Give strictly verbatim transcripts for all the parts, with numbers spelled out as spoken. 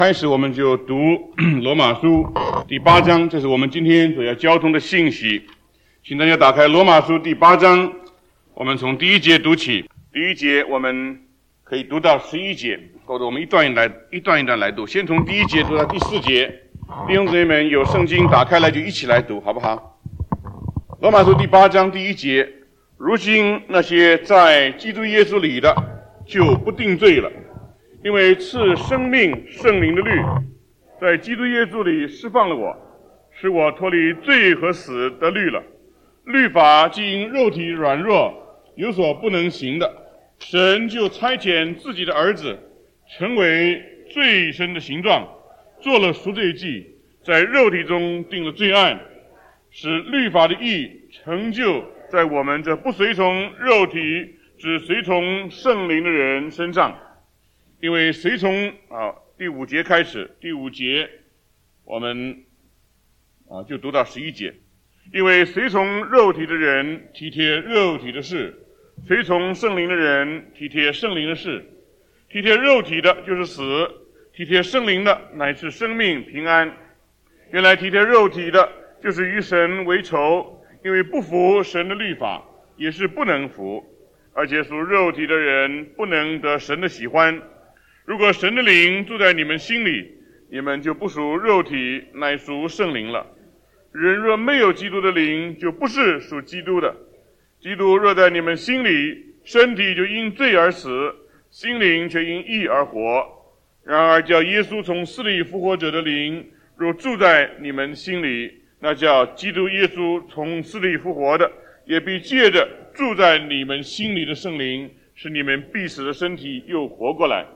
开始我们就读罗马书第八章，这是我们今天所要交通的信息。请大家打开罗马书第八章，我们从第一节读起。第一节我们可以读到十一节，或者我们一段一来一段一段来读，先从第一节读到第四节。弟兄姊妹们，有圣经打开来就一起来读，好不好？罗马书第八章第一节：如今那些在基督耶稣里的，就不定罪了。因为赐生命圣灵的律在基督耶稣里释放了我，使我脱离罪和死的律了。律法既因肉体软弱有所不能行的，神就差遣自己的儿子成为罪身的形状，做了赎罪祭，在肉体中定了罪案，使律法的义成就在我们这不随从肉体只随从圣灵的人身上。因为随从啊第五节开始，第五节我们啊就读到十一节。因为随从肉体的人体贴肉体的事，随从圣灵的人体贴圣灵的事。体贴肉体的就是死，体贴圣灵的乃是生命平安。原来体贴肉体的就是与神为仇，因为不服神的律法，也是不能服，而且属肉体的人不能得神的喜欢。如果神的灵住在你们心里，你们就不属肉体，乃属圣灵了。人若没有基督的灵，就不是属基督的。基督若在你们心里，身体就因罪而死，心灵却因义而活。然而叫耶稣从死里复活者的灵若住在你们心里，那叫基督耶稣从死里复活的，也必借着住在你们心里的圣灵，使你们必死的身体又活过来。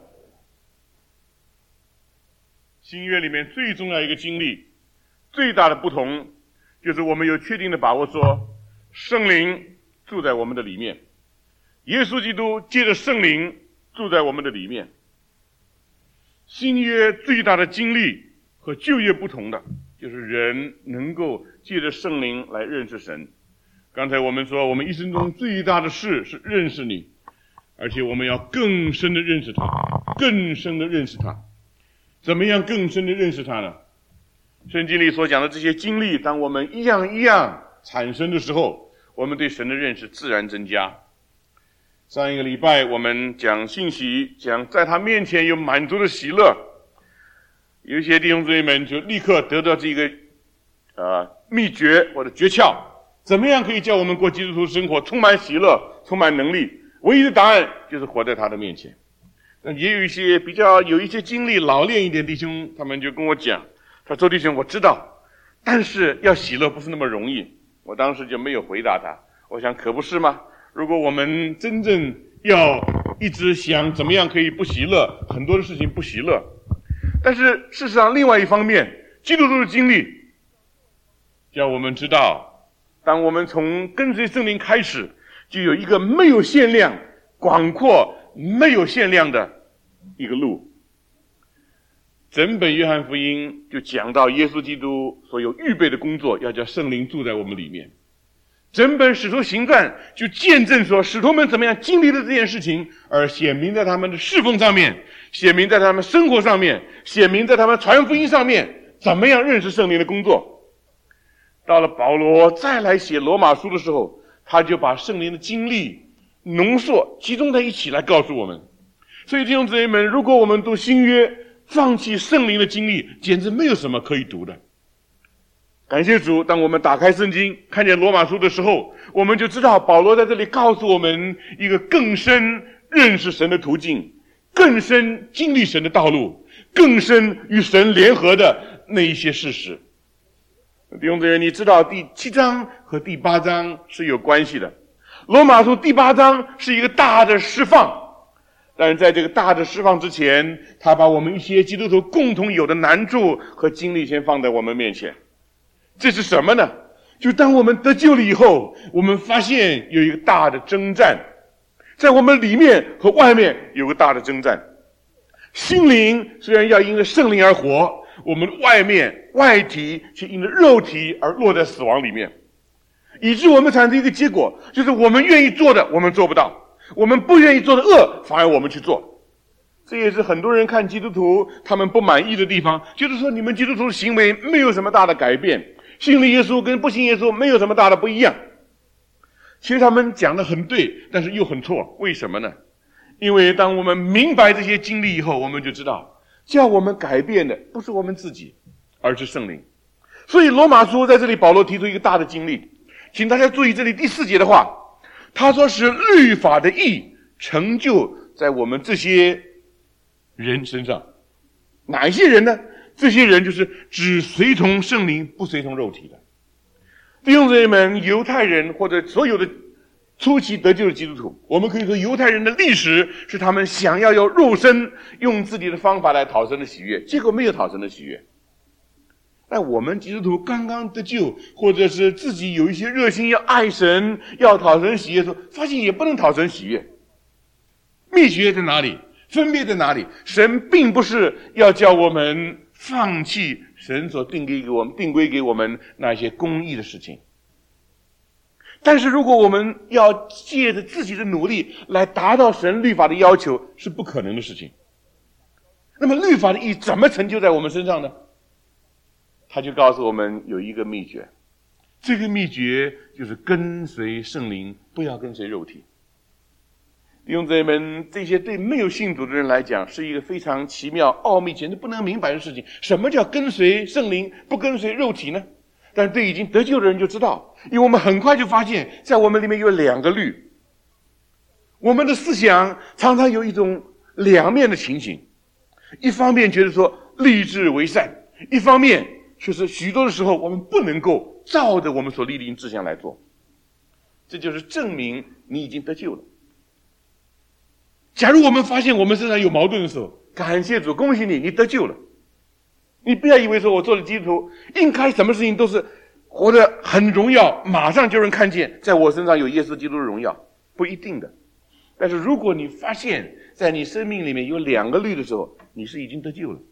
新约里面最重要一个经历，最大的不同，就是我们有确定的把握说，圣灵住在我们的里面，耶稣基督借着圣灵住在我们的里面。新约最大的经历和旧约不同的，就是人能够借着圣灵来认识神。刚才我们说，我们一生中最大的事是认识你，而且我们要更深的认识他，更深的认识他。怎么样更深的认识他呢？圣经里所讲的这些经历，当我们一样一样产生的时候，我们对神的认识自然增加。上一个礼拜我们讲信息，讲在他面前有满足的喜乐，有一些弟兄姊妹们就立刻得到这个呃秘诀或者诀窍，怎么样可以叫我们过基督徒生活充满喜乐，充满能力？唯一的答案就是活在他的面前。但也有一些比较有一些经历老练一点弟兄，他们就跟我讲，说周弟兄我知道，但是要喜乐不是那么容易。我当时就没有回答他，我想可不是吗？如果我们真正要一直想怎么样可以不喜乐，很多的事情不喜乐。但是事实上另外一方面，基督徒的经历叫我们知道，当我们从跟随圣灵开始，就有一个没有限量、广阔没有限量的一个路。整本约翰福音就讲到耶稣基督所有预备的工作，要叫圣灵住在我们里面。整本使徒行传就见证说使徒们怎么样经历了这件事情，而显明在他们的侍奉上面，显明在他们生活上面，显明在他们传福音上面，怎么样认识圣灵的工作。到了保罗再来写罗马书的时候，他就把圣灵的经历浓缩集中在一起来告诉我们。所以弟兄姊妹们，如果我们读新约放弃圣灵的经历，简直没有什么可以读的。感谢主，当我们打开圣经看见罗马书的时候，我们就知道保罗在这里告诉我们一个更深认识神的途径，更深经历神的道路，更深与神联合的那一些事实。弟兄姊妹，你知道第七章和第八章是有关系的。罗马书第八章是一个大的释放，但是在这个大的释放之前，他把我们一些基督徒共同有的难处和经历先放在我们面前。这是什么呢？就当我们得救了以后，我们发现有一个大的征战，在我们里面和外面有个大的征战。心灵虽然要因着圣灵而活，我们外面外体却因着肉体而落在死亡里面，以致我们产生一个结果，就是我们愿意做的我们做不到，我们不愿意做的恶反而我们去做。 这也是很多人看基督徒他们不满意的地方，就是说你们基督徒的行为没有什么大的改变，信了耶稣跟不信耶稣没有什么大的不一样。其实他们讲的很对，但是又很错。为什么呢？因为当我们明白这些经历以后，我们就知道叫我们改变的不是我们自己，而是圣灵。所以罗马书在这里保罗提出一个大的经历，请大家注意这里第四节的话，他说是律法的义成就在我们这些人身上。哪一些人呢？这些人就是只随从圣灵不随从肉体的弟兄姊妹们。犹太人或者所有的初期得救的基督徒，我们可以说犹太人的历史是他们想要用肉身用自己的方法来讨神的喜悦，结果没有讨神的喜悦。但我们基督徒刚刚得救，或者是自己有一些热心要爱神要讨神喜悦的时候，发现也不能讨神喜悦。秘诀在哪里？分别在哪里？神并不是要叫我们放弃神所定规给我们定规给我们那些公义的事情，但是如果我们要借着自己的努力来达到神律法的要求，是不可能的事情。那么律法的义怎么成就在我们身上呢？他就告诉我们有一个秘诀，这个秘诀就是跟随圣灵，不要跟随肉体。弟兄姊妹们，这些对没有信主的人来讲是一个非常奇妙奥秘简直不能明白的事情。什么叫跟随圣灵不跟随肉体呢？但是对已经得救的人就知道，因为我们很快就发现在我们里面有两个律，我们的思想常常有一种两面的情形，一方面觉得说立志为善，一方面却是许多的时候我们不能够照着我们所立定志向来做。这就是证明你已经得救了。假如我们发现我们身上有矛盾的时候，感谢主，恭喜你，你得救了。你不要以为说我做了基督徒应该什么事情都是活得很荣耀，马上就能看见在我身上有耶稣基督的荣耀，不一定的。但是如果你发现在你生命里面有两个律的时候，你是已经得救了。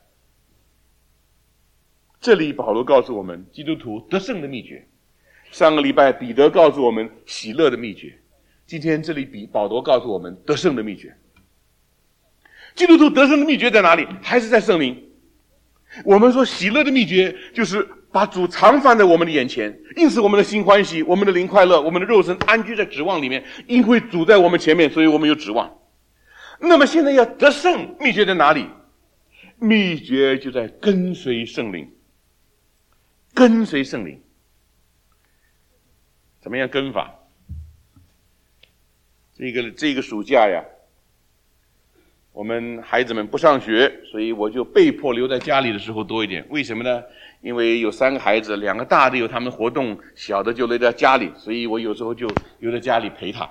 这里保罗告诉我们基督徒得胜的秘诀，上个礼拜彼得告诉我们喜乐的秘诀，今天这里比保罗告诉我们得胜的秘诀。基督徒得胜的秘诀在哪里？还是在圣灵。我们说喜乐的秘诀就是把主常放在我们的眼前，因此我们的心欢喜，我们的灵快乐，我们的肉身安居在指望里面，因为主在我们前面，所以我们有指望。那么现在要得胜，秘诀在哪里？秘诀就在跟随圣灵。跟随圣灵怎么样跟法？这个这个暑假呀，我们孩子们不上学，所以我就被迫留在家里的时候多一点。为什么呢？因为有三个孩子，两个大的有他们活动，小的就留在家里，所以我有时候就留在家里陪他。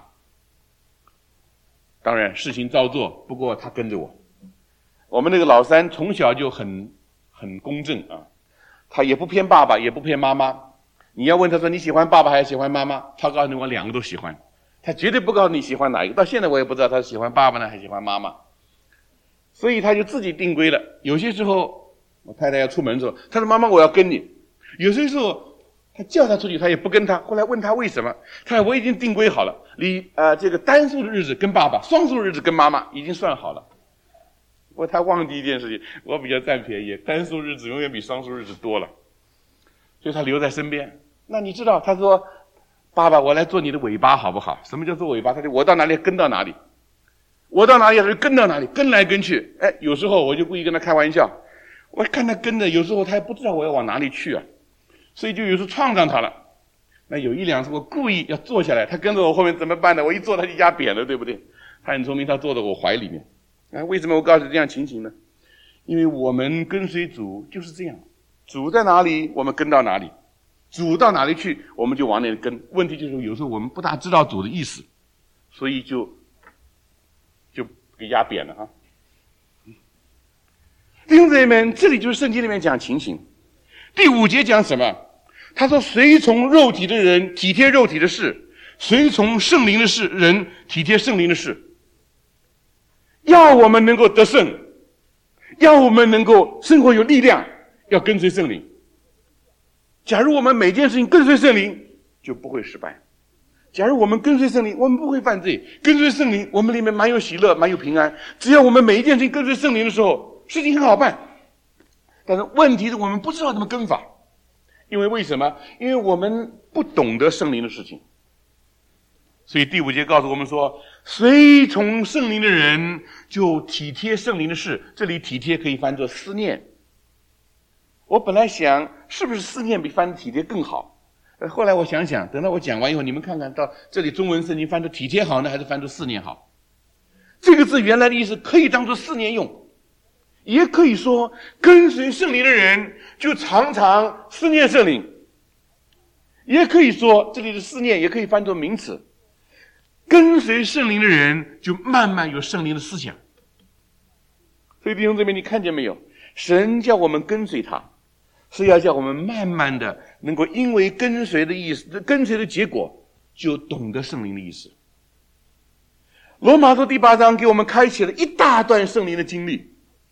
当然事情照做，不过他跟着我。我们那个老三从小就很很公正啊，他也不偏爸爸也不偏妈妈。你要问他说你喜欢爸爸还是喜欢妈妈，他告诉我两个都喜欢，他绝对不告诉你喜欢哪一个。到现在我也不知道他喜欢爸爸呢还是喜欢妈妈，所以他就自己定规了。有些时候我太太要出门的时候，他说妈妈我要跟你，有些时候他叫他出去他也不跟他。后来问他为什么，他说我已经定规好了，你呃这个单数的日子跟爸爸，双数的日子跟妈妈已经算好了。不过他忘记一件事情，我比较占便宜，单数日子永远比双数日子多了，所以他留在身边。那你知道他说爸爸我来做你的尾巴好不好？什么叫做尾巴？他说我到哪里跟到哪里，我到哪里他就跟到哪里，跟来跟去。哎，有时候我就故意跟他开玩笑，我看他跟着，有时候他也不知道我要往哪里去啊，所以就有时候撞上他了。那有一两次我故意要坐下来，他跟着我后面怎么办呢？我一坐他就压扁了，对不对？他很聪明，他坐在我怀里面。啊，为什么我告诉你这样情形呢？因为我们跟随主就是这样，主在哪里我们跟到哪里，主到哪里去我们就往哪里跟。问题就是有时候我们不大知道主的意思，所以就就给压扁了哈。弟兄姊妹们，这里就是圣经里面讲情形。第五节讲什么？他说随从肉体的人体贴肉体的事，随从圣灵的事人体贴圣灵的事。要我们能够得胜，要我们能够生活有力量，要跟随圣灵。假如我们每件事情跟随圣灵，就不会失败。 假如我们跟随圣灵，我们不会犯罪；跟随圣灵，我们里面蛮有喜乐，蛮有平安。只要我们每一件事情跟随圣灵的时候，事情很好办。但是问题是我们不知道怎么跟法，因为为什么？因为我们不懂得圣灵的事情。所以第五节告诉我们说，随从圣灵的人就体贴圣灵的事。这里体贴可以翻作思念。我本来想是不是思念比翻体贴更好，后来我想想，等到我讲完以后，你们看看到这里中文圣经翻作体贴好呢，还是翻作思念好？这个字原来的意思可以当作思念用，也可以说跟随圣灵的人就常常思念圣灵，也可以说这里的思念也可以翻作名词，跟随圣灵的人就慢慢有圣灵的思想。所以弟兄姊妹，你看见没有？神叫我们跟随他，是要叫我们慢慢的能够因为跟随的意思，跟随的结果就懂得圣灵的意思。罗马书第八章给我们开启了一大段圣灵的经历，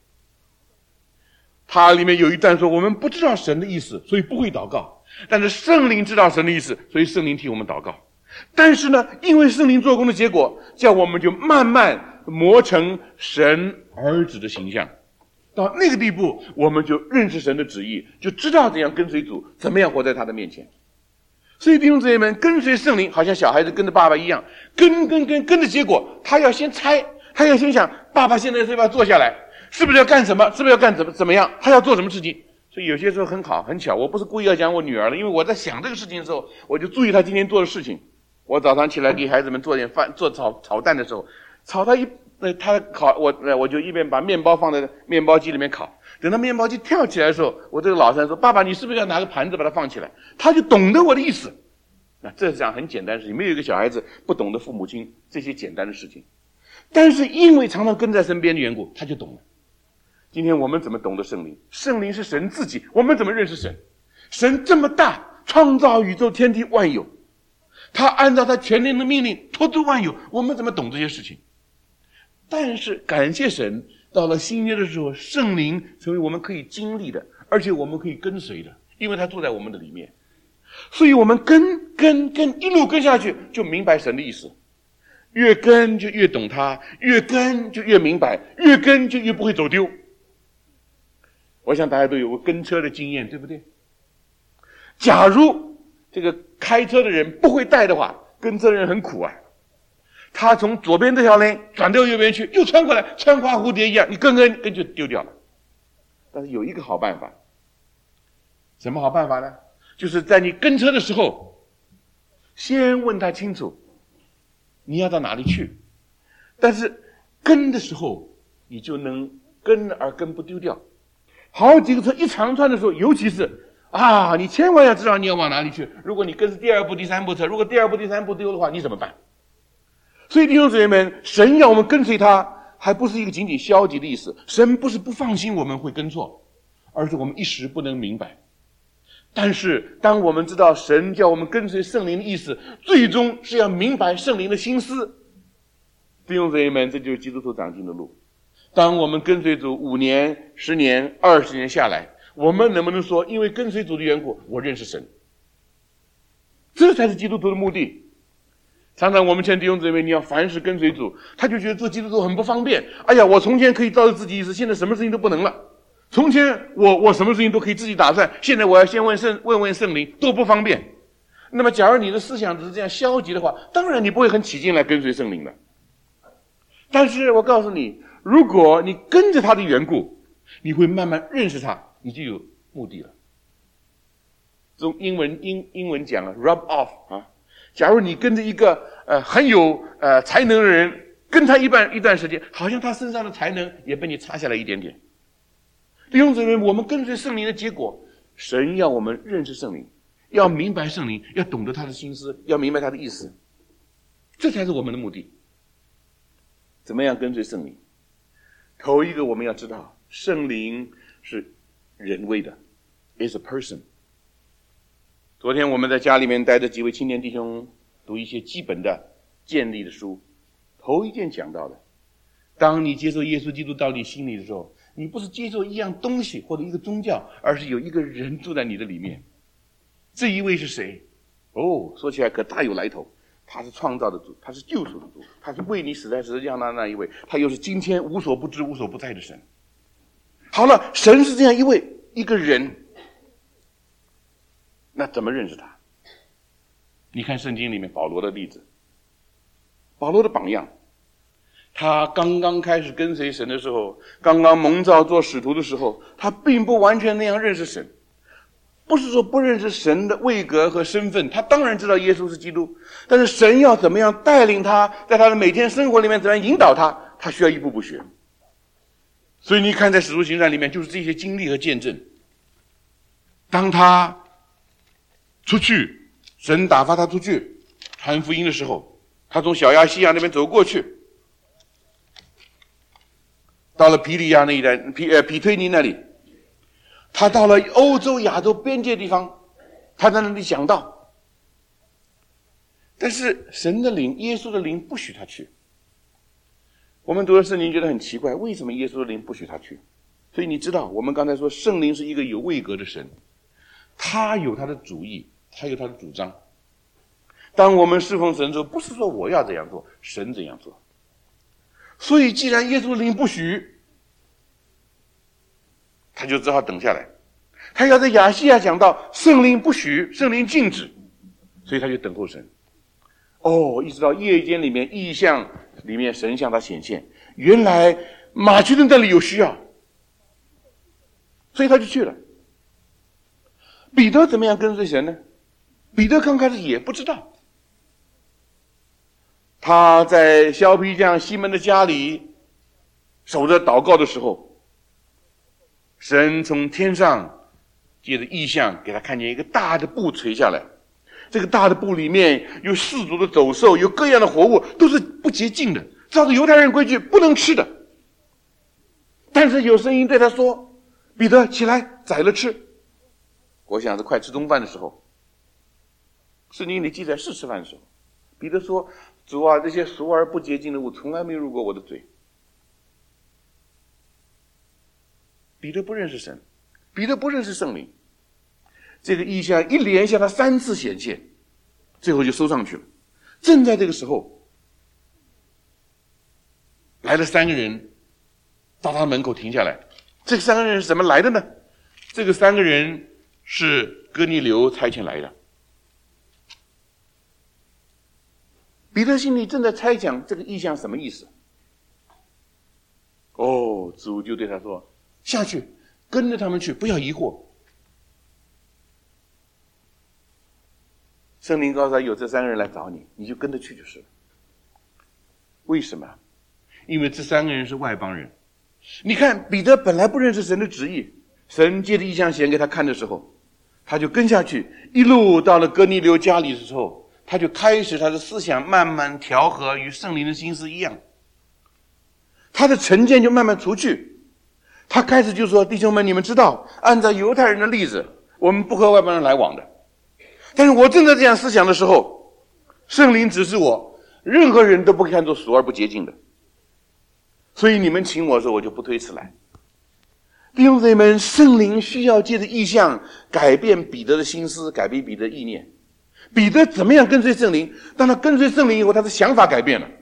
它里面有一段说我们不知道神的意思，所以不会祷告，但是圣灵知道神的意思，所以圣灵替我们祷告。但是呢，因为圣灵做工的结果，叫我们就慢慢磨成神儿子的形象。到那个地步，我们就认识神的旨意，就知道怎样跟随主，怎么样活在他的面前。所以弟兄姊妹们，跟随圣灵好像小孩子跟着爸爸一样，跟跟跟跟的结果，他要先猜，他要先想爸爸现在是不是要坐下来，是不是要干什么，是不是要干怎么怎么样，他要做什么事情。所以有些时候很好很巧，我不是故意要讲我女儿了，因为我在想这个事情的时候，我就注意她今天做的事情。我早上起来给孩子们做点饭，做炒炒蛋的时候，炒他一呃他烤我呃我就一边把面包放在面包机里面烤，等到面包机跳起来的时候，我这个老三说：“爸爸，你是不是要拿个盘子把它放起来？”他就懂得我的意思。那这是讲很简单的事情，没有一个小孩子不懂得父母亲这些简单的事情。但是因为常常跟在身边的缘故，他就懂了。今天我们怎么懂得圣灵？圣灵是神自己，我们怎么认识神？神这么大，创造宇宙天地万有，他按照他全能的命令托住万有，我们怎么懂这些事情？但是感谢神，到了新约的时候，圣灵成为我们可以经历的，而且我们可以跟随的，因为他住在我们的里面。所以我们跟跟跟一路跟下去，就明白神的意思。越跟就越懂他，越跟就越明白，越跟就越不会走丢。我想大家都有过跟车的经验，对不对？假如这个开车的人不会带的话，跟车的人很苦啊。他从左边这条路转到右边去，又穿过来，穿花蝴蝶一样，你跟跟跟就丢掉了。但是有一个好办法，什么好办法呢？就是在你跟车的时候，先问他清楚你要到哪里去，但是跟的时候你就能跟而跟不丢掉。好几个车一长串的时候，尤其是啊，你千万要知道你要往哪里去。如果你跟是第二部第三部车，如果第二部第三部丢的话，你怎么办？所以弟兄姊妹们，神要我们跟随他，还不是一个仅仅消极的意思。神不是不放心我们会跟错，而是我们一时不能明白。但是当我们知道神叫我们跟随圣灵的意思，最终是要明白圣灵的心思。弟兄姊妹们，这就是基督徒长进的路。当我们跟随主五年、十年、二十年下来，我们能不能说因为跟随主的缘故，我认识神？这才是基督徒的目的。常常我们劝弟兄姊妹，你要凡事跟随主，他就觉得做基督徒很不方便。哎呀，我从前可以照着自己意思，现在什么事情都不能了。从前我我什么事情都可以自己打算，现在我要先问圣问问圣灵，多不方便。那么假如你的思想只是这样消极的话，当然你不会很起劲来跟随圣灵的。但是我告诉你，如果你跟着他的缘故，你会慢慢认识他，你就有目的了。用英文英英文讲了 rub off 啊。假如你跟着一个呃很有呃才能的人，跟他一段一段时间，好像他身上的才能也被你擦下来一点点。弟兄姊妹，我们跟随圣灵的结果，神要我们认识圣灵，要明白圣灵，要懂得他的心思，要明白他的意思，这才是我们的目的。怎么样跟随圣灵？头一个我们要知道，圣灵是人为的 is a person。昨天我们在家里面带着几位青年弟兄读一些基本的建立的书，头一件讲到的，当你接受耶稣基督到你心里的时候，你不是接受一样东西或者一个宗教，而是有一个人住在你的里面。这一位是谁？哦，说起来可大有来头， 他是创造的主，他是救赎的主，他是为你死在十字架上的那一位，他又是今天无所不知无所不在的神。好了，神是这样一位一个人，那怎么认识他？你看圣经里面保罗的例子，保罗的榜样，他刚刚开始跟随神的时候，刚刚蒙召做使徒的时候，他并不完全那样认识神。不是说不认识神的位格和身份，他当然知道耶稣是基督，但是神要怎么样带领他，在他的每天生活里面怎么样引导他，他需要一步步学。所以你看在使徒行传里面就是这些经历和见证。当他出去，神打发他出去传福音的时候，他从小亚细亚那边走过去，到了庇利亚那一带，庇呃庇推尼那里，他到了欧洲亚洲边界地方，他在那里讲道，但是神的灵，耶稣的灵不许他去。我们读了圣经觉得很奇怪，为什么耶稣的灵不许他去？所以你知道，我们刚才说圣灵是一个有位格的神，他有他的主意，他有他的主张。当我们侍奉神的时候，不是说我要这样做，神怎样做。所以既然耶稣的灵不许，他就只好等下来。他要在亚细亚讲到圣灵不许，圣灵禁止，所以他就等候神。哦，一直到夜间里面异象里面神向他显现，原来马其顿这里有需要，所以他就去了。彼得怎么样跟随神呢？彼得刚开始也不知道。他在削皮匠西门的家里守着祷告的时候，神从天上借着异象给他看见一个大的布垂下来，这个大的布里面有世俗的走兽，有各样的活物，都是不洁净的，照着犹太人规矩不能吃的。但是有声音对他说，彼得起来宰了吃。我想是快吃中饭的时候，圣经里记载是吃饭的时候，彼得说，主啊，这些俗而不洁净的物从来没入过我的嘴。彼得不认识神，彼得不认识圣灵，这个异象一连向他三次显现，最后就收上去了。正在这个时候，来了三个人到他门口停下来。这三个人是怎么来的呢？这个三个人是哥尼流差遣来的。彼得心里正在猜想这个异象什么意思。哦，主就对他说，下去跟着他们去，不要疑惑。圣灵告诉他，有这三个人来找你，你就跟着去就是了。为什么？因为这三个人是外邦人。你看彼得本来不认识神的旨意，神借着异象显给他看的时候，他就跟下去，一路到了哥尼流家里的时候，他就开始他的思想慢慢调和，与圣灵的心思一样，他的成见就慢慢除去。他开始就说，弟兄们，你们知道按照犹太人的例子，我们不和外邦人来往的。但是我正在这样思想的时候，圣灵指示我，任何人都不看作俗而不洁净的，所以你们请我的时候，我就不推辞来。弟兄姊妹们，圣灵需要借着异象改变彼得的心思，改变彼得的意念。彼得怎么样跟随圣灵？当他跟随圣灵以后，他的想法改变了。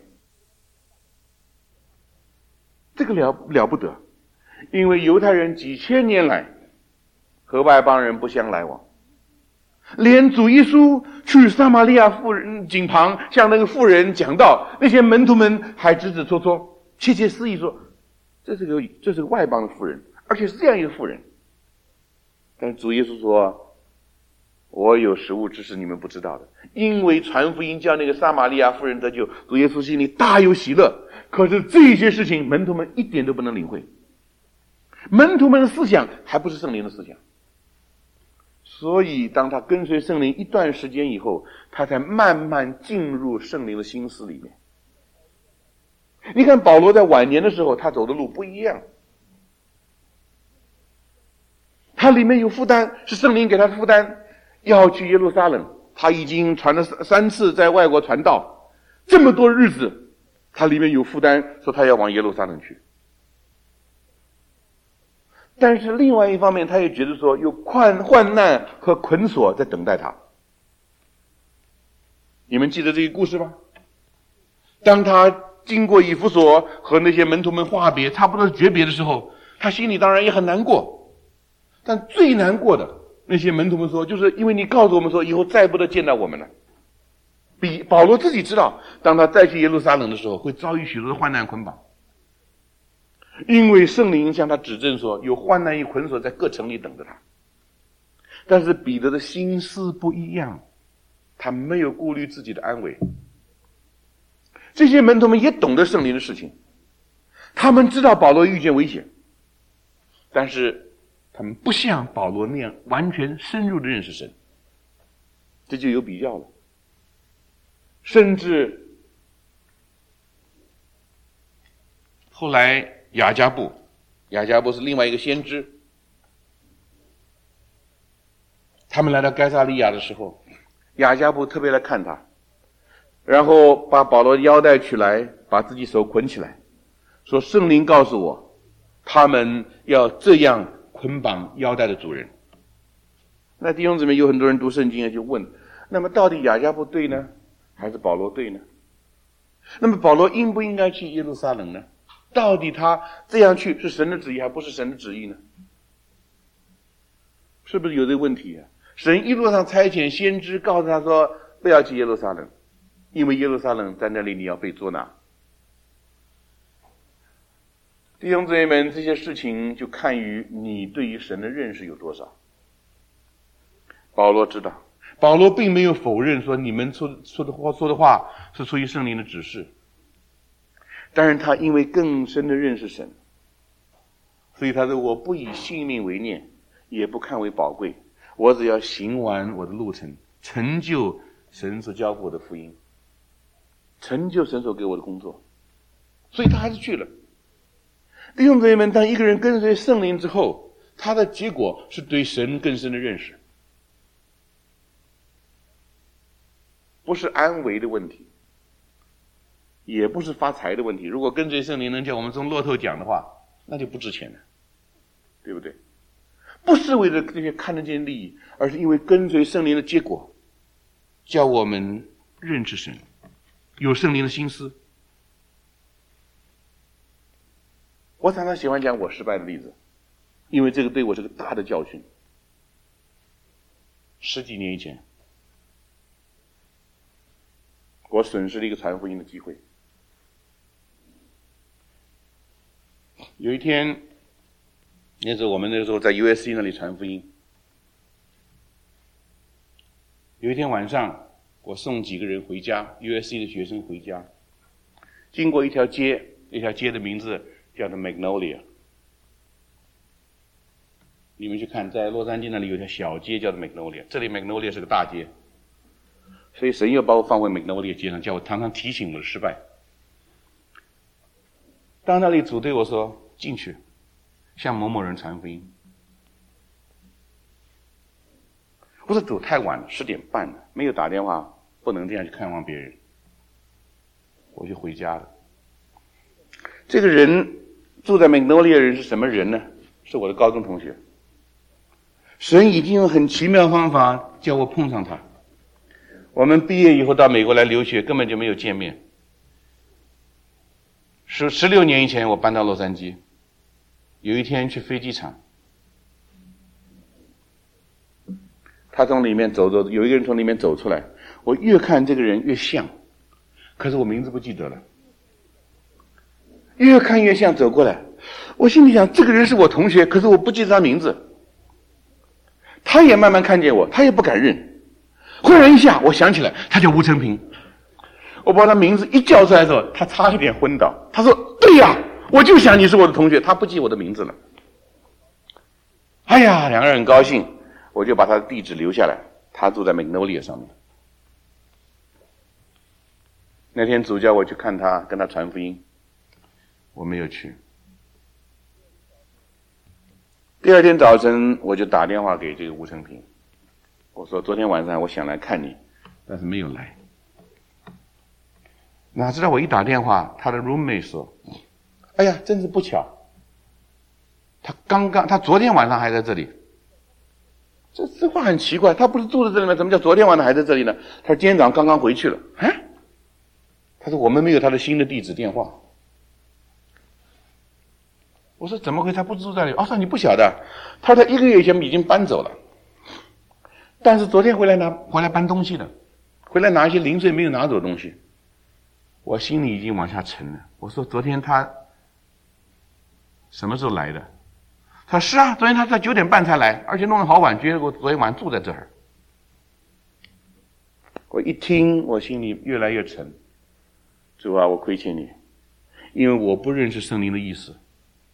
这个了了不得，因为犹太人几千年来和外邦人不相来往，连主耶稣去撒玛利亚妇人井旁向那个妇人讲道，那些门徒们还指指戳戳，窃窃私语说，这是个这是个外邦的妇人，而且是这样一个妇人。但是主耶稣说，我有食物之事你们不知道的，因为传福音叫那个撒玛利亚妇人得救，主耶稣心里大有喜乐。可是这些事情门徒们一点都不能领会，门徒们的思想还不是圣灵的思想。所以当他跟随圣灵一段时间以后，他才慢慢进入圣灵的心思里面。你看保罗在晚年的时候，他走的路不一样，他里面有负担，是圣灵给他的负担，要去耶路撒冷。他已经传了三次在外国传道，这么多日子他里面有负担，说他要往耶路撒冷去。但是另外一方面，他也觉得说有患患难和捆锁在等待他。 你们记得这个故事吧？当他经过以弗所和那些门徒们话别，差不多诀别的时候，他心里当然也很难过。但最难过的，那些门徒们说，就是因为你告诉我们说以后再不得见到我们了。比保罗自己知道，当他再去耶路撒冷的时候，会遭遇许多的患难捆绑，因为圣灵向他指证说，有患难与捆锁在各城里等着他。但是彼得的心思不一样，他没有顾虑自己的安危。这些门徒们也懂得圣灵的事情，他们知道保罗遇见危险，但是他们不像保罗那样完全深入的认识神，这就有比较了。甚至后来雅加布，雅加布是另外一个先知，他们来到该撒利亚的时候，雅加布特别来看他，然后把保罗腰带取来，把自己手捆起来，说圣灵告诉我，他们要这样捆绑腰带的主人。那弟兄姊妹，有很多人读圣经就问，那么到底雅加布对呢，还是保罗对呢？那么保罗应不应该去耶路撒冷呢？到底他这样去是神的旨意还不是神的旨意呢？是不是有这个问题啊？神一路上差遣先知告诉他说，不要去耶路撒冷，因为耶路撒冷在那里你要被捉拿。弟兄姊妹们，这些事情就看于你对于神的认识有多少。保罗知道，保罗并没有否认说你们说说的话说的话是出于圣灵的指示，但是他因为更深的认识神，所以他说，我不以性命为念，也不看为宝贵，我只要行完我的路程，成就神所交付我的福音，成就神所给我的工作。所以他还是去了。弟兄姊妹们，当一个人跟随圣灵之后，他的结果是对神更深的认识，不是安危的问题，也不是发财的问题。如果跟随圣灵能叫我们中骆驼奖的话，那就不值钱了，对不对？不是为了这些看得见利益，而是因为跟随圣灵的结果，叫我们认识神，有圣灵的心思。我常常喜欢讲我失败的例子，因为这个对我是个大的教训。十几年以前，我损失了一个传福音的机会。有一天，那时候我们那个时候在 U S C 那里传福音。有一天晚上，我送几个人回家 ，U S C 的学生回家，经过一条街，那条街的名字叫做 Magnolia。你们去看，在洛杉矶那里有条小街叫做 Magnolia， 这里 Magnolia 是个大街，所以神又把我放回 Magnolia 街上，叫我常常提醒我的失败。当那里组队我说进去，向某某人传福音。我说走太晚了，十点半了，没有打电话，不能这样去看望别人，我就回家了。这个人住在 Magnolia 人是什么人呢？是我的高中同学。神已经用很奇妙方法叫我碰上他。我们毕业以后到美国来留学，根本就没有见面。十十六年以前，我搬到洛杉矶。有一天去飞机场，他从里面走走，有一个人从里面走出来。我越看这个人越像，可是我名字不记得了。越看越像，走过来，我心里想，这个人是我同学，可是我不记得他名字。他也慢慢看见我，他也不敢认。忽然一下，我想起来，他叫吴成平。我把他名字一叫出来的时候，他差一点昏倒。他说：“对呀，我就想你是我的同学。”他不记我的名字了。哎呀，两个人很高兴，我就把他的地址留下来。他住在 Magnolia 上面。那天主叫我去看他，跟他传福音，我没有去。第二天早晨，我就打电话给这个吴成平，我说昨天晚上我想来看你，但是没有来。哪知道我一打电话，他的 roommate 说：“哎呀，真是不巧，他刚刚他昨天晚上还在这里， 这这话很奇怪，他不是住在这里吗？怎么叫昨天晚上还在这里呢？他说今天早上刚刚回去了。啊？他说我们没有他的新的地址电话。我说怎么会他不住在这里？哦，说你不晓得，他在一个月以前已经搬走了，但是昨天回来拿回来搬东西了，回来拿一些零碎没有拿走的东西。我心里已经往下沉了。我说昨天他什么时候来的？他说是啊，昨天他在九点半才来，而且弄得好晚，觉得我昨天晚上住在这儿。我一听，我心里越来越沉。主啊，我亏欠你，因为我不认识圣灵的意思。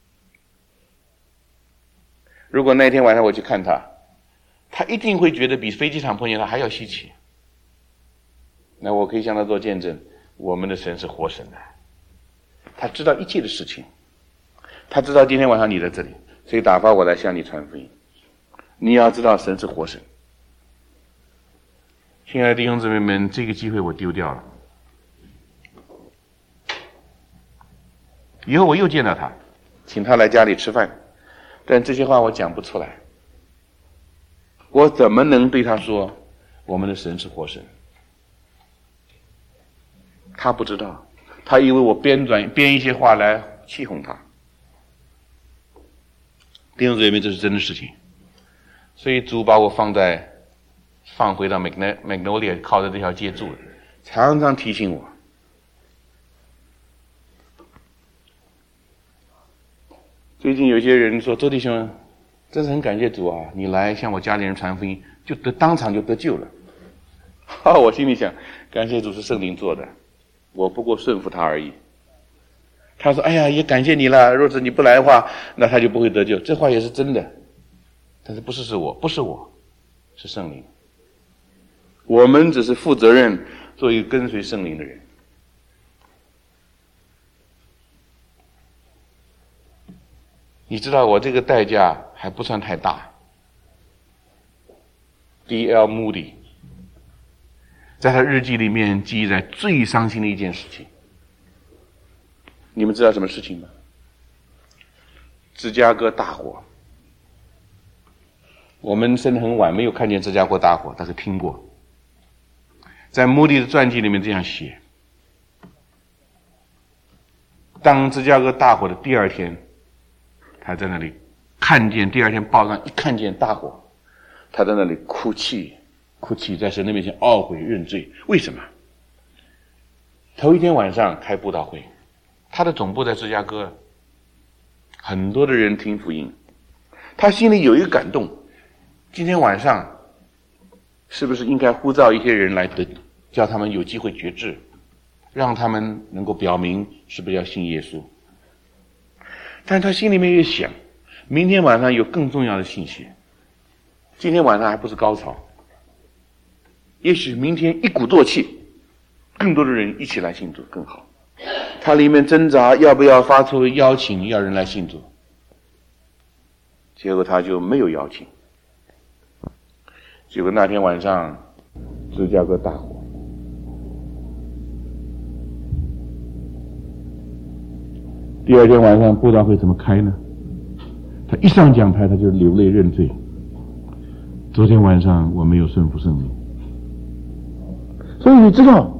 如果那天晚上我去看他，他一定会觉得比飞机场碰见他还要稀奇。那我可以向他做见证，我们的神是活神的，他知道一切的事情，他知道今天晚上你在这里，所以打发我来向你传福音。你要知道神是活神。亲爱的弟兄姊妹们，这个机会我丢掉了。以后我又见到他，请他来家里吃饭，但这些话我讲不出来。我怎么能对他说我们的神是活神？他不知道，他以为我编转编一些话来气哄他。弟兄姊妹，这是真的事情。所以主把我放在放回到 Magnolia 靠着这条街住了，常常提醒我。最近有些人说，周弟兄，真是很感谢主啊，你来向我家里人传福音，就得当场就得救了。哈、哦，我心里想，感谢主是圣灵做的，我不过顺服他而已。他说，哎呀，也感谢你了，若是你不来的话，那他就不会得救。这话也是真的，但是不是是我，不是我，是圣灵。我们只是负责任做一个跟随圣灵的人。你知道我这个代价还不算太大。D L Moody 在他日记里面记载最伤心的一件事情，你们知道什么事情吗？芝加哥大火。我们生得很晚，没有看见芝加哥大火，但是听过。在穆迪的传记里面这样写：当芝加哥大火的第二天，他在那里看见，第二天报上一看见大火，他在那里哭泣，哭泣，在神的面前懊悔认罪。为什么？头一天晚上开布道会，他的总部在芝加哥，很多的人听福音，他心里有一个感动，今天晚上是不是应该呼召一些人来得，叫他们有机会觉志，让他们能够表明是不是要信耶稣。但他心里面也想，明天晚上有更重要的信息，今天晚上还不是高潮，也许明天一鼓作气，更多的人一起来信主更好。他里面挣扎要不要发出邀请要人来信主，结果他就没有邀请。结果那天晚上芝加哥大火，第二天晚上布道会怎么开呢？他一上讲台他就流泪认罪，昨天晚上我没有顺服圣灵。所以你知道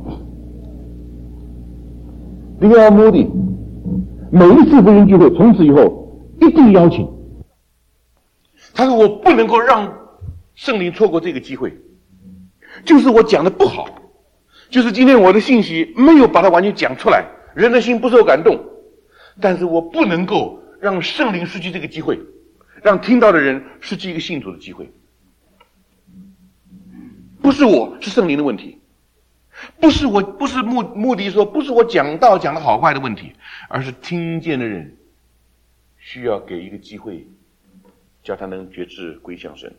D L Moody每一次福音聚会从此以后一定邀请，他说我不能够让圣灵错过这个机会，就是我讲的不好，就是今天我的信息没有把它完全讲出来，人的心不受感动，但是我不能够让圣灵失去这个机会，让听到的人失去一个信主的机会。不是我，是圣灵的问题。不是我，不是目目的说，不是我讲道讲的好坏的问题，而是听见的人需要给一个机会，叫他能觉知归向神。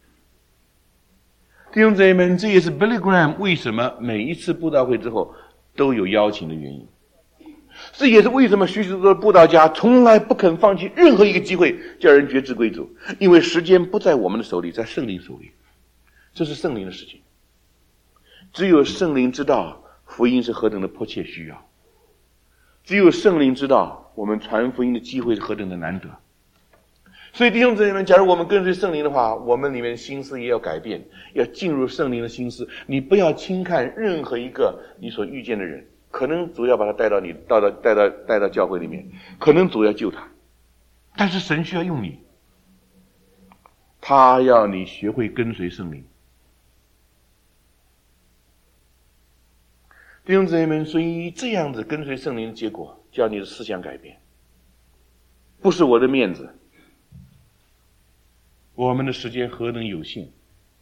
弟兄姊妹们，这也是 Billy Graham 为什么每一次布道会之后都有邀请的原因。这也是为什么许许多多布道家从来不肯放弃任何一个机会叫人觉知归主，因为时间不在我们的手里，在圣灵手里，这是圣灵的事情。只有圣灵知道福音是何等的迫切需要，只有圣灵知道我们传福音的机会是何等的难得， 所以弟兄姊妹们，假如我们跟随圣灵的话，我们里面心思也要改变，要进入圣灵的心思。你不要轻看任何一个你所遇见的人，可能主要把他带到你到到带到带到教会里面，可能主要救他，但是神需要用你，他要你学会跟随圣灵。弟兄姊妹们，所以这样子跟随圣灵的结果，叫你的思想改变，不是我的面子。我们的时间何等有限，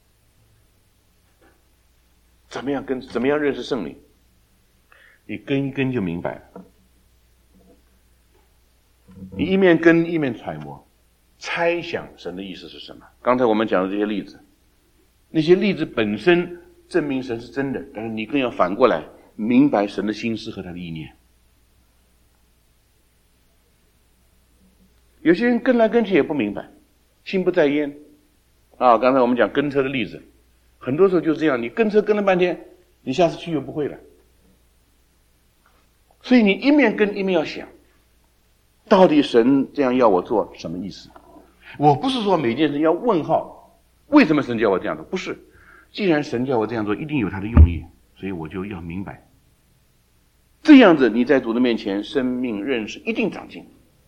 怎么样跟怎么样认识圣灵？你跟一跟就明白了。你一面跟一面揣摩，猜想神的意思是什么。刚才我们讲的这些例子，那些例子本身证明神是真的，但是你更要反过来明白神的心思和他的意念。有些人跟来跟去也不明白，心不在焉啊！刚才我们讲跟车的例子，很多时候就是这样，你跟车跟了半天，你下次去又不会了。所以你一面跟一面要想，到底神这样要我做什么意思？我不是说每件事要问号，为什么神叫我这样做？不是，既然神叫我这样做，一定有他的用意，所以我就要明白。这样子你在主的面前，生命认识一定长进。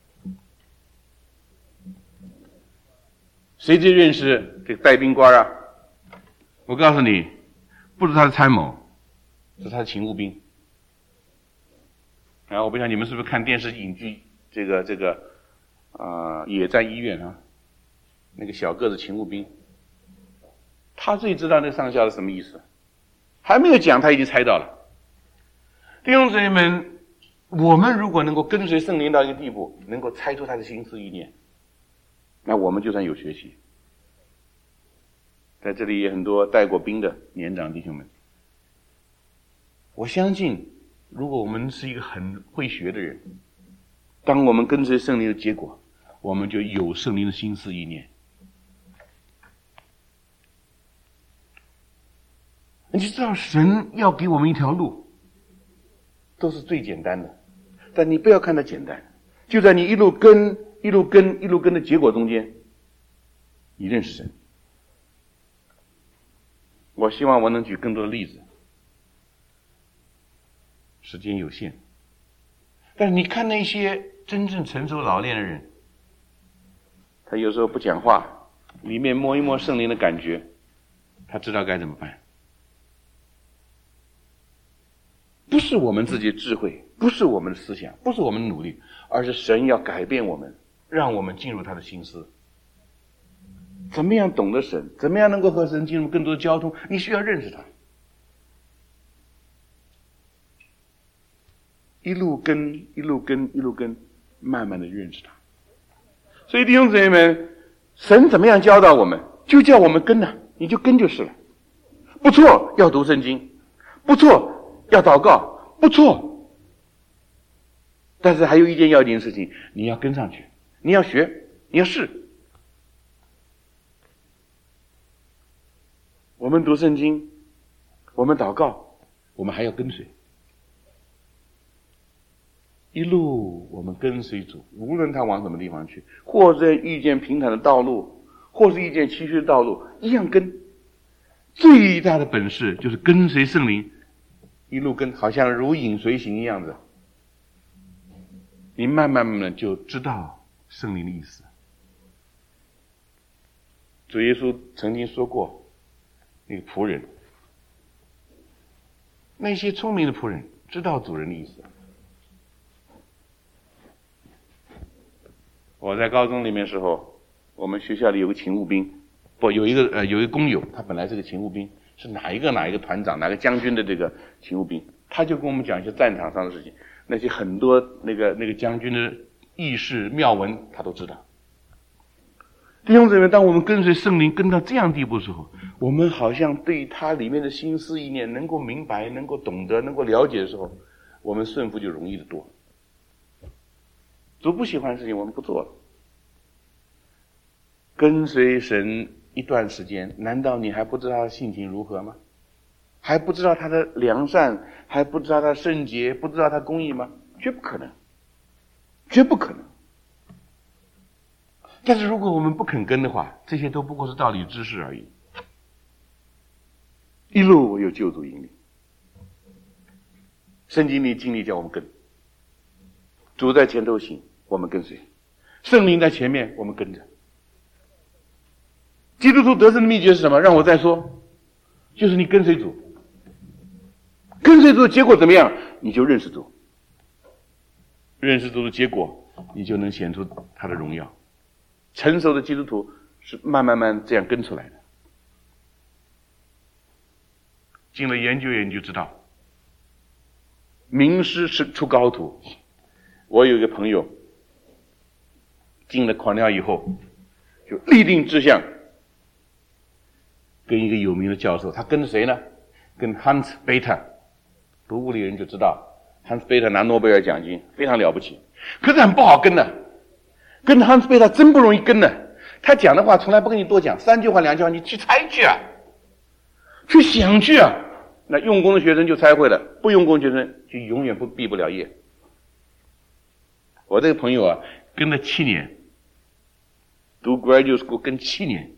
谁最认识这个带兵官啊？我告诉你，不是他的参谋，是他的勤务兵。然后我不知道你们是不是看电视影剧，这个这个啊、呃，野战医院啊，那个小个子勤务兵，他最知道那上校是什么意思，还没有讲他已经猜到了。弟兄姊妹们，我们如果能够跟随圣灵到一个地步，能够猜出他的心思意念，那我们就算有学习。在这里也很多带过兵的年长弟兄们，我相信如果我们是一个很会学的人，当我们跟随圣灵的结果，我们就有圣灵的心思意念。你就知道神要给我们一条路，都是最简单的，但你不要看它简单，就在你一路跟一路跟一路跟的结果中间，你认识神。我希望我能举更多的例子，时间有限，但是你看那些真正成熟老练的人，他有时候不讲话，里面摸一摸圣灵的感觉，他知道该怎么办。不是我们自己的智慧，不是我们的思想，不是我们的努力，而是神要改变我们，让我们进入他的心思。怎么样懂得神，怎么样能够和神进入更多的交通，你需要认识他，一路跟一路跟一路跟，慢慢的认识他。所以弟兄姊妹们，神怎么样教导我们，就叫我们跟啊，你就跟就是了。不错，要读圣经，不错，要祷告，不错。但是还有一件要紧的事情，你要跟上去，你要学，你要试。我们读圣经，我们祷告，我们还要跟随。一路我们跟随主，无论他往什么地方去，或者遇见平坦的道路，或是遇见崎岖的道路，一样跟。最大的本事就是跟随圣灵，一路跟，好像如影随形一样的。你慢慢慢慢就知道圣灵的意思。主耶稣曾经说过，那个仆人，那些聪明的仆人知道主人的意思。我在高中里面的时候，我们学校里有个勤务兵，不有一个呃有一个工友，他本来是个勤务兵，是哪一个哪一个团长哪个将军的这个勤务兵，他就跟我们讲一些战场上的事情，那些很多那个那个将军的轶事妙闻他都知道。弟兄姊妹，当我们跟随圣灵跟到这样地步的时候，我们好像对他里面的心思意念能够明白，能够懂得，能够了解的时候，我们顺服就容易得多。主不喜欢的事情我们不做了。跟随神一段时间，难道你还不知道他的性情如何吗？还不知道他的良善，还不知道他的圣洁，不知道他的公义吗？绝不可能，绝不可能。 但是如果我们不肯跟的话，这些都不过是道理知识而已。一路有救主引领，圣经里经历叫我们跟，主在前头行，我们跟随，圣灵在前面，我们跟着。基督徒得胜的秘诀是什么？让我再说，就是你跟随主，跟随主的结果怎么样？你就认识主，认识主的结果，你就能显出他的荣耀。成熟的基督徒是慢慢慢这样跟出来的。经了研究研究知道，名师是出高徒。我有一个朋友进了考尿以后，就立定志向，跟一个有名的教授，他跟着谁呢？跟 Hans Bethe。读物理人就知道 Hans Bethe 拿诺贝尔奖金，非常了不起。可是很不好跟的，跟 Hans Bethe 真不容易跟的。他讲的话从来不跟你多讲，三句话两句话你去猜去啊，去想去啊。那用功的学生就猜会了，不用功的学生就永远不毕不了业。我这个朋友啊，跟了七年，读 graduate school 跟七年，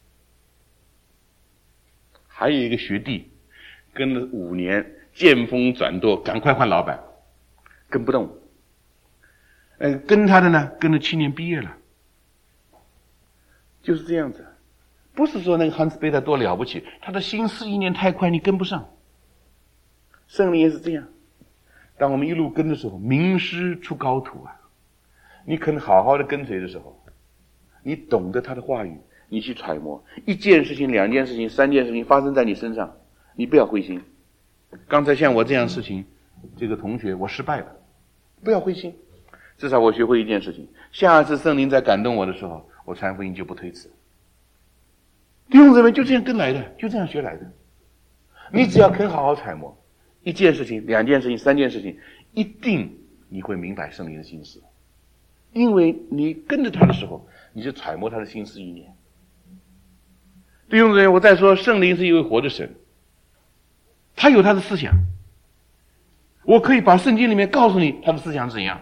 还有一个学弟跟了五年，见风转舵，赶快换老板，跟不动。呃，跟他的呢，跟了七年毕业了，就是这样子。不是说那个 Hans Bethe 多了不起，他的心思意念太快，你跟不上。圣灵也是这样，当我们一路跟的时候，名师出高徒啊！你肯好好的跟随的时候，你懂得他的话语，你去揣摩一件事情、两件事情、三件事情发生在你身上，你不要灰心。刚才像我这样的事情，这个同学我失败了，不要灰心，至少我学会一件事情，下次圣灵在感动我的时候，我传福音就不推辞。弟兄姊妹，就这样跟来的，就这样学来的。你只要肯好好揣摩一件事情、两件事情、三件事情，一定你会明白圣灵的心思，因为你跟着他的时候，你就揣摩他的心思意念。弟兄姊妹，我再说，圣灵是一位活的神，他有他的思想，我可以把圣经里面告诉你他的思想怎样。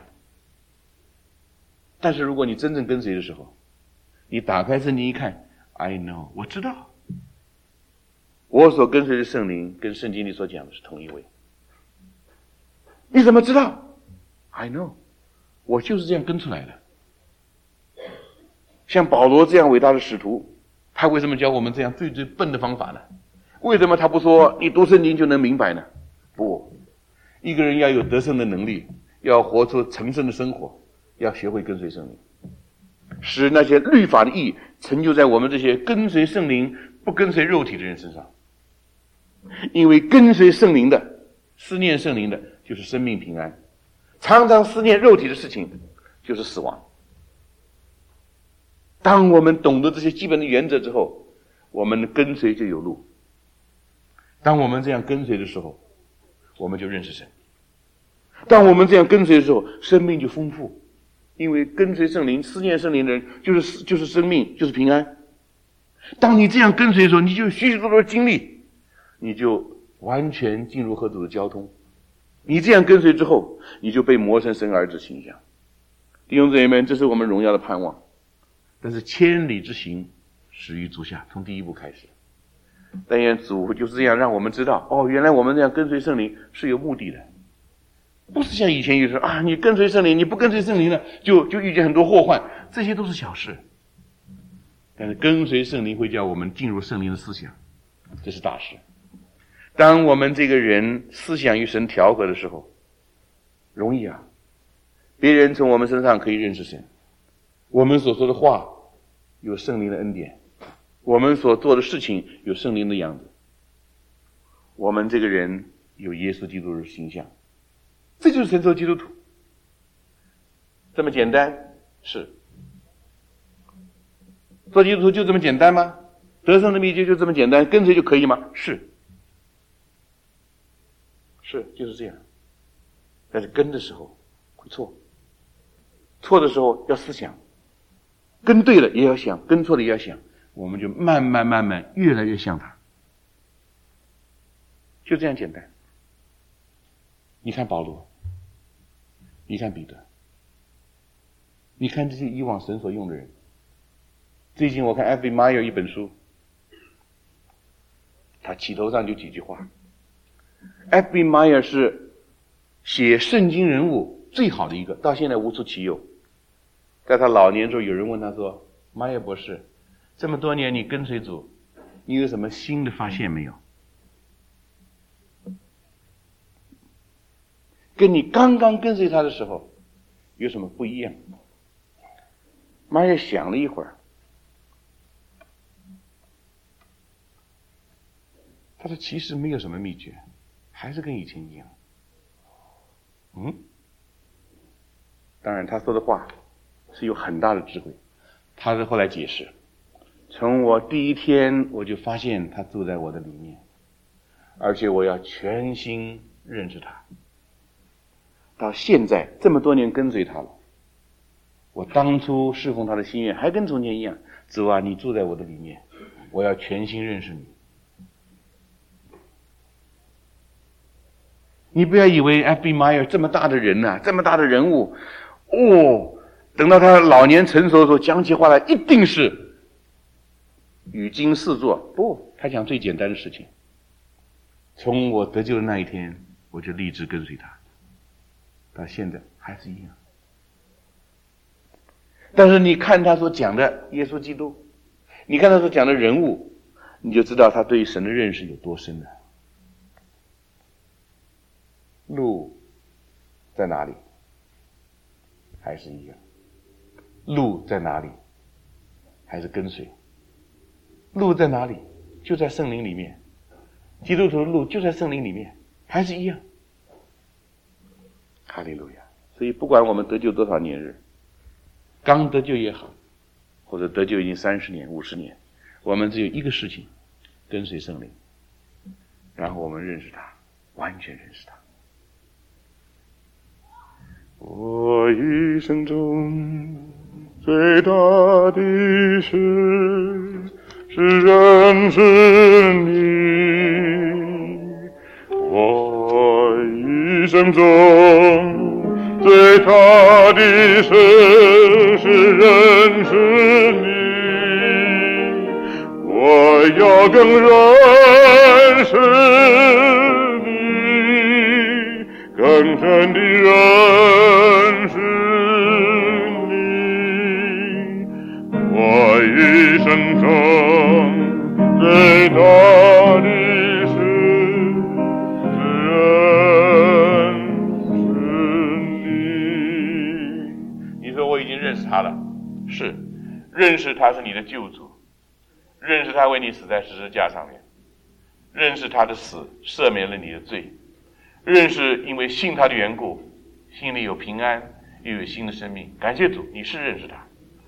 但是如果你真正跟随的时候，你打开圣经一看， I know， 我知道我所跟随的圣灵跟圣经里所讲的是同一位。你怎么知道？ I know， 我就是这样跟出来的。像保罗这样伟大的使徒，他为什么教我们这样最最笨的方法呢？为什么他不说你读圣经就能明白呢？不，一个人要有得胜的能力，要活出成圣的生活，要学会跟随圣灵，使那些律法的义成就在我们这些跟随圣灵不跟随肉体的人身上。因为跟随圣灵的，思念圣灵的就是生命平安，常常思念肉体的事情就是死亡。当我们懂得这些基本的原则之后，我们跟随就有路。当我们这样跟随的时候，我们就认识神。当我们这样跟随的时候，生命就丰富。因为跟随圣灵、思念圣灵的人就是就是生命，就是平安。当你这样跟随的时候，你就许许多多的经历，你就完全进入和主的交通。你这样跟随之后，你就被磨成神儿子形象。弟兄姊妹们，这是我们荣耀的盼望。但是千里之行，始于足下，从第一步开始。但愿主就是这样让我们知道，哦，原来我们这样跟随圣灵是有目的的，不是像以前有时候啊，你跟随圣灵，你不跟随圣灵呢，就就遇见很多祸患，这些都是小事。但是跟随圣灵会叫我们进入圣灵的思想，这是大事。当我们这个人思想与神调和的时候，容易啊，别人从我们身上可以认识神，我们所说的话有圣灵的恩典，我们所做的事情有圣灵的样子，我们这个人有耶稣基督的形象，这就是成熟基督徒。这么简单？是。做基督徒就这么简单吗？得胜的秘诀就这么简单，跟随就可以吗？是。是，就是这样。但是跟的时候会错，错的时候要思想，跟对了也要想，跟错了也要想，我们就慢慢慢慢越来越像他，就这样简单。你看保罗，你看彼得，你看这些以往神所用的人， 最近我看 F B Meyer 一本书，他起头上就几句话。F B Meyer 是写圣经人物最好的一个，到现在无出其右。在他老年时候，有人问他说：“Meyer 博士，这么多年你跟随主，你有什么新的发现没有？跟你刚刚跟随他的时候有什么不一样？”Meyer 想了一会儿，他说：“其实没有什么秘诀，还是跟以前一样。”嗯，当然他说的话是有很大的智慧。他是后来解释，从我第一天我就发现他住在我的里面，而且我要全心认识他。到现在这么多年跟随他了，我当初侍奉他的心愿还跟从前一样。主啊，你住在我的里面，我要全心认识你。你不要以为 F B Meyer 这么大的人啊，这么大的人物，哦，等到他老年成熟的时候讲起话来一定是语惊四座。不，他讲最简单的事情。从我得救的那一天，我就立志跟随他，到现在还是一样。但是你看他所讲的耶稣基督，你看他所讲的人物，你就知道他对神的认识有多深了。路在哪里？还是一样。路在哪里？还是跟随。路在哪里？就在圣灵里面。基督徒的路就在圣灵里面，还是一样。哈利路亚！所以不管我们得救多少年日，刚得救也好，或者得救已经三十年、五十年，我们只有一个事情：跟随圣灵，然后我们认识他，完全认识他。我一生中最大的事是认识你，我一生中最大的事是认识你，我要更认识你，更深的认识你，我一生中最大的事是认识你。你说我已经认识他了，是，认识他是你的救主，认识他为你死在十字架上面，认识他的死赦免了你的罪，认识因为信他的缘故，心里有平安，又有新的生命。感谢主，你是认识他，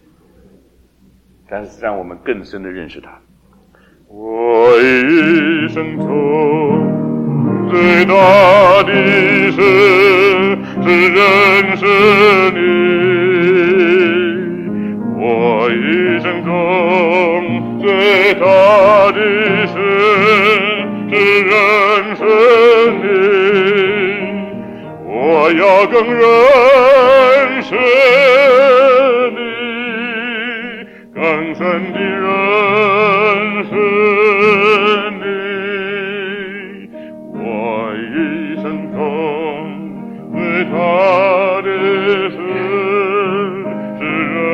但是让我们更深的认识他。我一生中最大的事是认识你，我一生中最大的事是认识你，我要更认识你，更深的认识你，我一生中最大的事是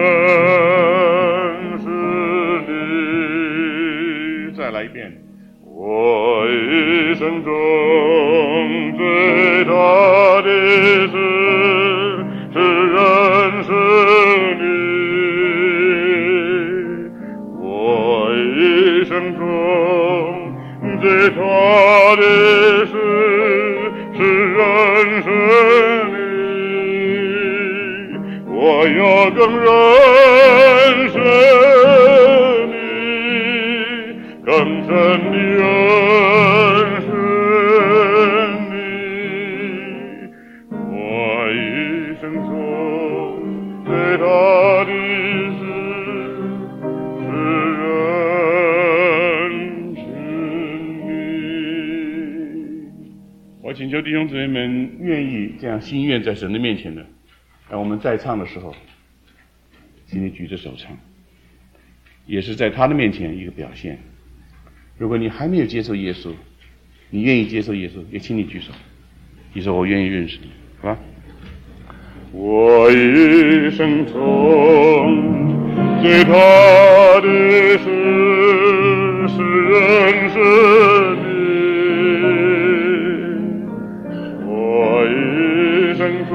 认识你。再来一遍。我一生中最大的事是认识你，我一生中最大的事是认识你，我要更认识你，更深的认识你，我一生中最大的事是认识你。我请求弟兄姊妹们愿意这样心愿在神的面前的，让我们在唱的时候请你举着手唱。 也是在他的面前一个表现。如果你还没有接受耶稣，你愿意接受耶稣，也请你举手，你说我愿意认识你，好吧？ 我一生中最大的事是认识你，我一生中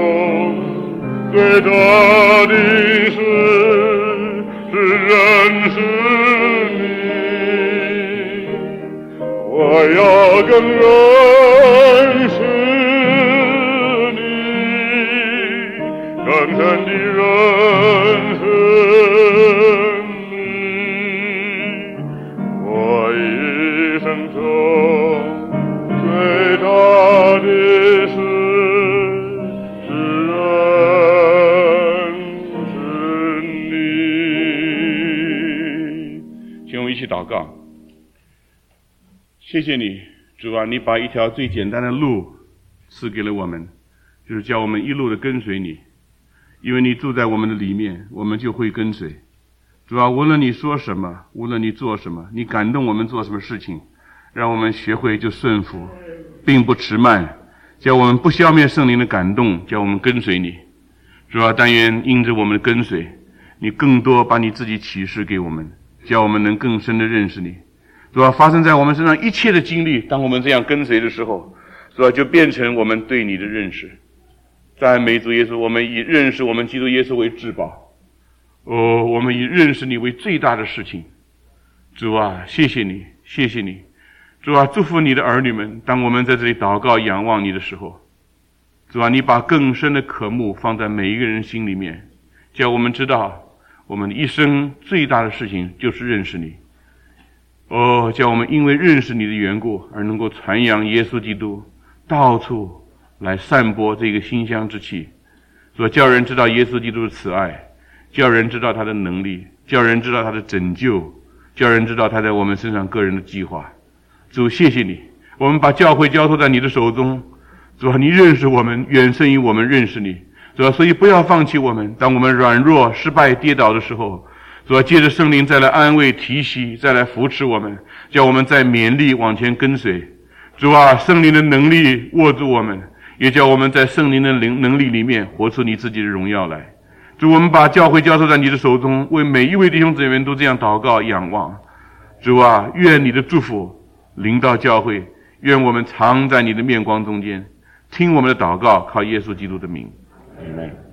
最大的事是认识你，我要更认识更深地认识你，我一生中最大的事是认识你。 请我们一起祷告。谢谢你，主啊，你把一条最简单的路赐给了我们，就是叫我们一路的跟随你。因为你住在我们的里面，我们就会跟随。主啊，无论你说什么，无论你做什么，你感动我们做什么事情，让我们学会就顺服，并不迟慢，叫我们不消灭圣灵的感动，叫我们跟随你。主啊，但愿因着我们的跟随，你更多把你自己启示给我们，叫我们能更深的认识你。主啊，发生在我们身上一切的经历，当我们这样跟随的时候，主啊，就变成我们对你的认识。赞美主耶稣，我们以认识我们基督耶稣为至宝。哦，我们以认识你为最大的事情。主啊，谢谢你，谢谢你。主啊，祝福你的儿女们，当我们在这里祷告仰望你的时候，主啊，你把更深的渴慕放在每一个人心里面，叫我们知道我们一生最大的事情就是认识你。哦，叫我们因为认识你的缘故而能够传扬耶稣基督，到处来散播这个馨香之气，所叫人知道耶稣基督的慈爱，叫人知道他的能力，叫人知道他的拯救，叫人知道他在我们身上个人的计划。主，谢谢你，我们把教会交托在你的手中。主啊，你认识我们远胜于我们认识你。主啊，所以不要放弃我们，当我们软弱失败跌倒的时候，主啊，借着圣灵再来安慰提息，再来扶持我们，叫我们再勉励往前跟随。主啊，圣灵的能力握住我们，也叫我们在圣灵的能力里面活出你自己的荣耀来。主，我们把教会交托在你的手中，为每一位弟兄姊妹都这样祷告仰望。主啊，愿你的祝福临到教会，愿我们常在你的面光中间，听我们的祷告，靠耶稣基督的名，阿们。